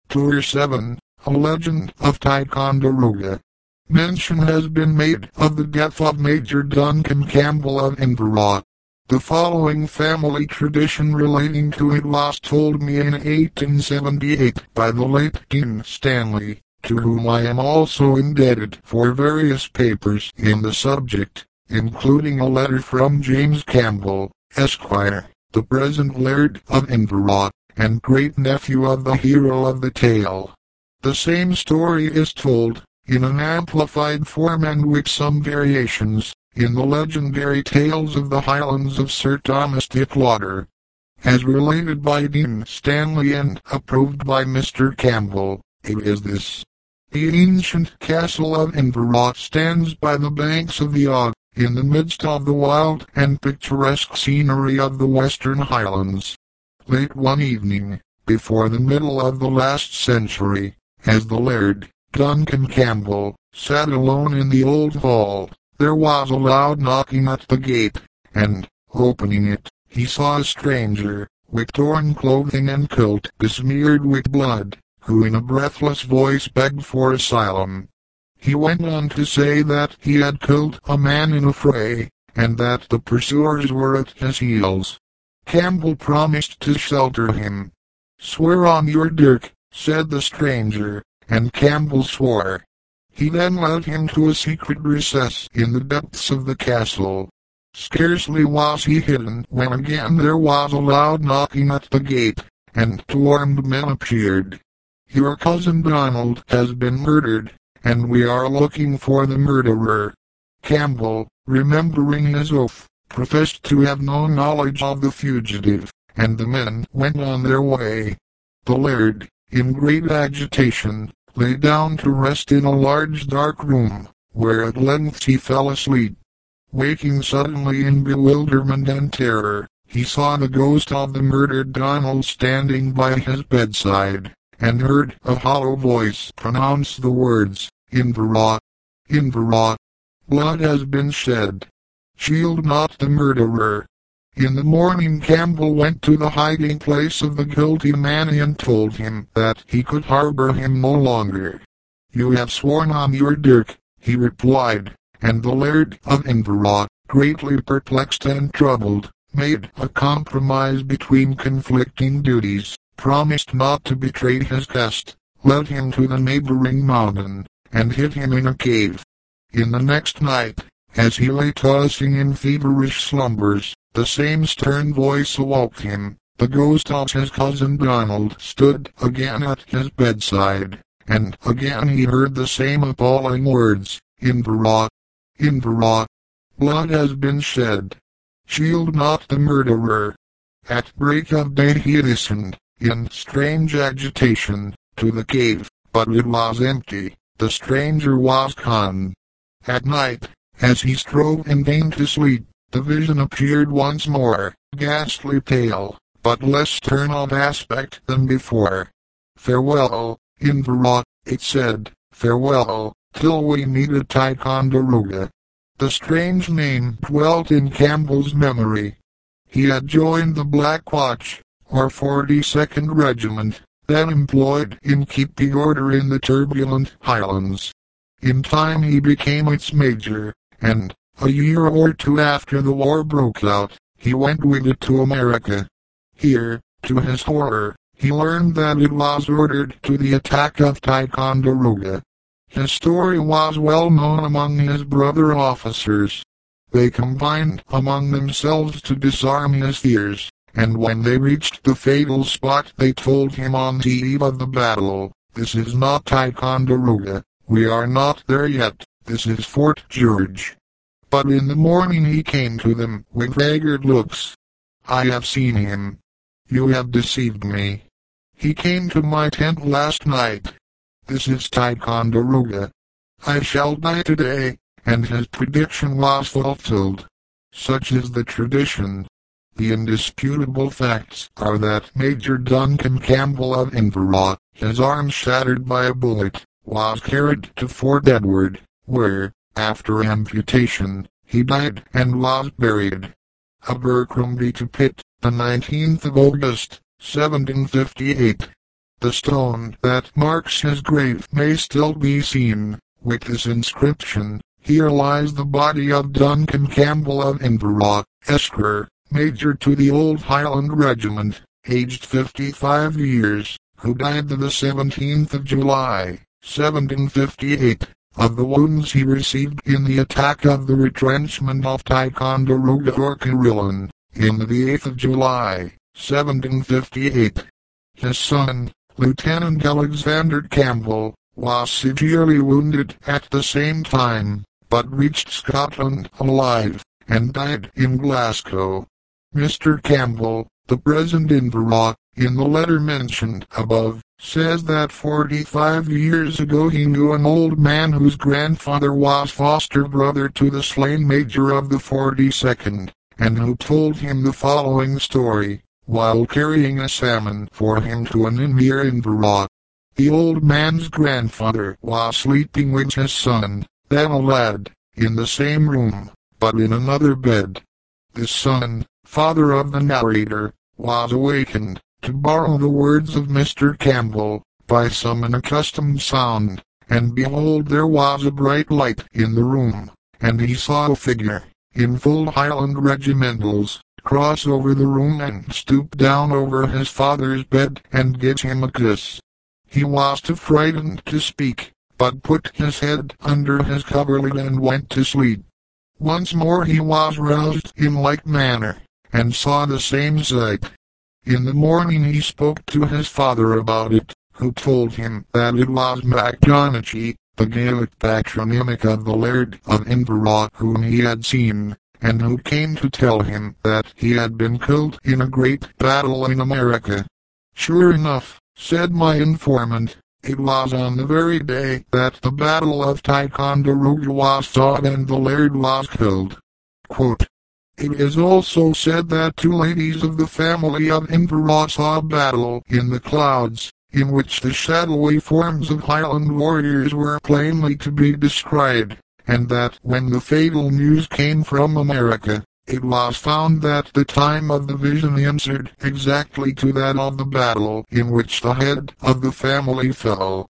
Tour 7, A Legend of Ticonderoga. Mention has been made of the death of Major Duncan Campbell of Inverloch. The following family tradition relating to it was told me in 1878 by the late Dean Stanley, to whom I am also indebted for various papers in the subject, including a letter from James Campbell, Esquire, the present Laird of Inverloch, and great-nephew of the hero of the tale. The same story is told, in an amplified form and with some variations, in the legendary Tales of the Highlands of Sir Thomas Dick-Lauder. As related by Dean Stanley and approved by Mr. Campbell, it is this. The ancient castle of Inverloch stands by the banks of the Og, in the midst of the wild and picturesque scenery of the Western Highlands. Late one evening, before the middle of the last century, as the Laird, Duncan Campbell, sat alone in the old hall, there was a loud knocking at the gate, and, opening it, he saw a stranger, with torn clothing and coat besmeared with blood, who in a breathless voice begged for asylum. He went on to say that he had killed a man in a fray, and that the pursuers were at his heels. Campbell promised to shelter him. "Swear on your dirk," said the stranger, and Campbell swore. He then led him to a secret recess in the depths of the castle. Scarcely was he hidden when again there was a loud knocking at the gate, and two armed men appeared. "Your cousin Donald has been murdered, and we are looking for the murderer." Campbell, remembering his oath, professed to have no knowledge of the fugitive, and the men went on their way. The Laird, in great agitation, lay down to rest in a large dark room, where at length he fell asleep. Waking suddenly in bewilderment and terror, he saw the ghost of the murdered Donald standing by his bedside, and heard a hollow voice pronounce the words, "Inverloch, Inverloch, blood has been shed. Shield not the murderer." In the morning Campbell went to the hiding place of the guilty man and told him that he could harbor him no longer. "You have sworn on your dirk," he replied, and the Laird of Inverloch, greatly perplexed and troubled, made a compromise between conflicting duties, promised not to betray his guest, led him to the neighboring mountain, and hid him in a cave. In the next night, as he lay tossing in feverish slumbers, the same stern voice awoke him. The ghost of his cousin Donald stood again at his bedside, and again he heard the same appalling words, "Inverloch, Inverloch, blood has been shed. Shield not the murderer." At break of day he listened, in strange agitation, to the cave, but it was empty. The stranger was gone. At night, as he strove in vain to sleep, the vision appeared once more, ghastly pale, but less stern of aspect than before. "Farewell, Inverloch," it said, "farewell, till we meet at Ticonderoga." The strange name dwelt in Campbell's memory. He had joined the Black Watch, or 42nd Regiment, then employed in keeping order in the turbulent Highlands. In time he became its major, and, a year or two after the war broke out, he went with it to America. Here, to his horror, he learned that it was ordered to the attack of Ticonderoga. His story was well known among his brother officers. They combined among themselves to disarm his fears, and when they reached the fatal spot they told him on the eve of the battle, "This is not Ticonderoga, we are not there yet, this is Fort George." But in the morning he came to them with haggard looks. "I have seen him. You have deceived me. He came to my tent last night. This is Ticonderoga. I shall die today," and his prediction was fulfilled. Such is the tradition. The indisputable facts are that Major Duncan Campbell of Inverloch, his arm shattered by a bullet, was carried to Fort Edward, where, after amputation, he died and was buried. Abercrombie to Pitt, the 19th of August, 1758. The stone that marks his grave may still be seen, with this inscription: "Here lies the body of Duncan Campbell of Inverloch, Esquire, Major to the Old Highland Regiment, aged 55 years, who died the 17th of July, 1758, of the wounds he received in the attack of the retrenchment of Ticonderoga or Carillon, in the 8th of July, 1758. His son, Lieutenant Alexander Campbell, was severely wounded at the same time, but reached Scotland alive, and died in Glasgow. Mr. Campbell, the present Inverloch, in the letter mentioned above, says that 45 years ago he knew an old man whose grandfather was foster brother to the slain major of the 42nd, and who told him the following story, while carrying a salmon for him to an inn near Inverloch. The old man's grandfather was sleeping with his son, then a lad, in the same room, but in another bed. The son, father of the narrator, was awakened, to borrow the words of Mr. Campbell, by some unaccustomed sound, and behold there was a bright light in the room, and he saw a figure, in full Highland regimentals, cross over the room and stoop down over his father's bed and give him a kiss. He was too frightened to speak, but put his head under his coverlid and went to sleep. Once more he was roused in like manner, and saw the same sight. In the morning he spoke to his father about it, who told him that it was MacDonaghy, the Gaelic patronymic of the Laird of Inverloch whom he had seen, and who came to tell him that he had been killed in a great battle in America. Sure enough, said my informant, it was on the very day that the Battle of Ticonderoga was fought and the Laird was killed. Quote, "It is also said that two ladies of the family of Inverloch saw a battle in the clouds, in which the shadowy forms of Highland warriors were plainly to be descried, and that when the fatal news came from America, it was found that the time of the vision answered exactly to that of the battle in which the head of the family fell.